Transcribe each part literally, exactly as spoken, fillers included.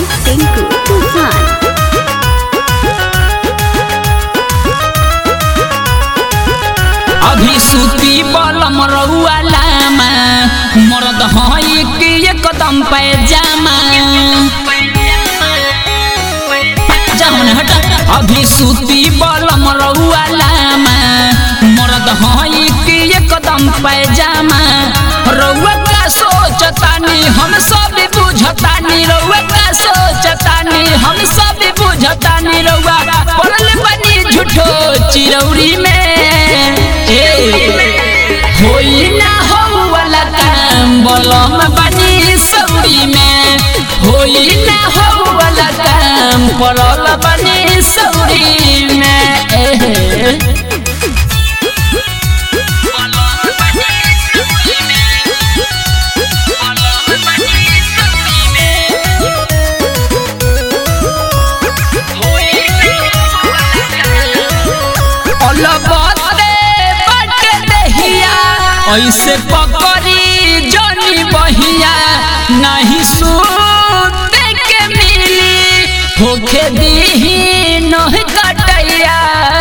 टिंकू तूफान। अभी सूती बलम रउआ लामा मरद हई कि एकदम पैजामा अभी सूती बलम रउआ लामा मरद हई कि एकदम पैजामा रउआ का सोचतानी हम सब बुझतानी रउआ का सोचतानी हम सब बुझतानी रउआ पड़ल बनी झूठो चिरौरी में होई ना हो वाला काम बलम बनी सौरी में होई ना हो वाला काम पड़ल बनी सौरी में ऐसे पकड़ी जनी बहिया नहीं सूते के मिली होके दीही नहीं कटैया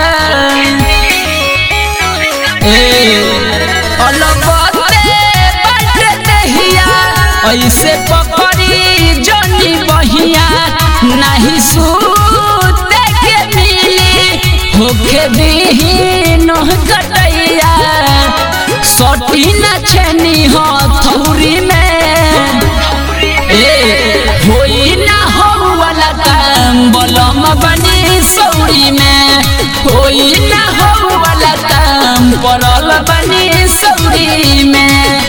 ऐसे पकड़ी जनी बहिया नहीं सूते के मिली होके दीही नहीं कटैया सटी न छेनी हो थौरी में ए होई ना हो वाला काम बलम बनी सौरी में होई ना हो वाला काम पड़ल बनी सौरी में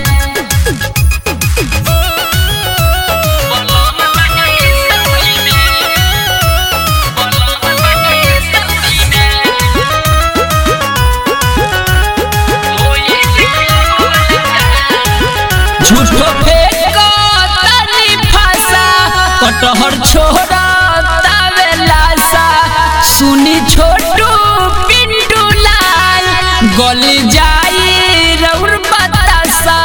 झूठो फेंको तनी फासा कटहर छोड़ा तावेलासा सुनी छोटू पिंटू लाल गली जाई रउर बतासा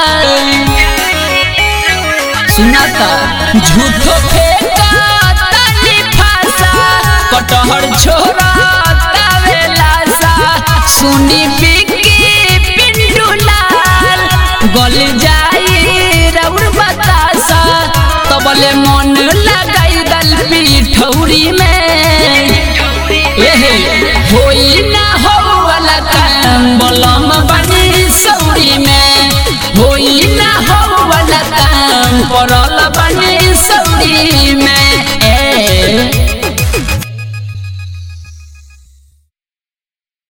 सुनाता झूठो फेंको तनी फासा कटहर छोड़ा तावेलासा सुनी बिकी पिंटू लाल गली जाई रउर बतासा तबले मन लगाई दल पिठौरी में एहे होई ना हो वाला काम बलम बनी सौरी में होई ना हो वाला काम पड़ल बनी सौरी में।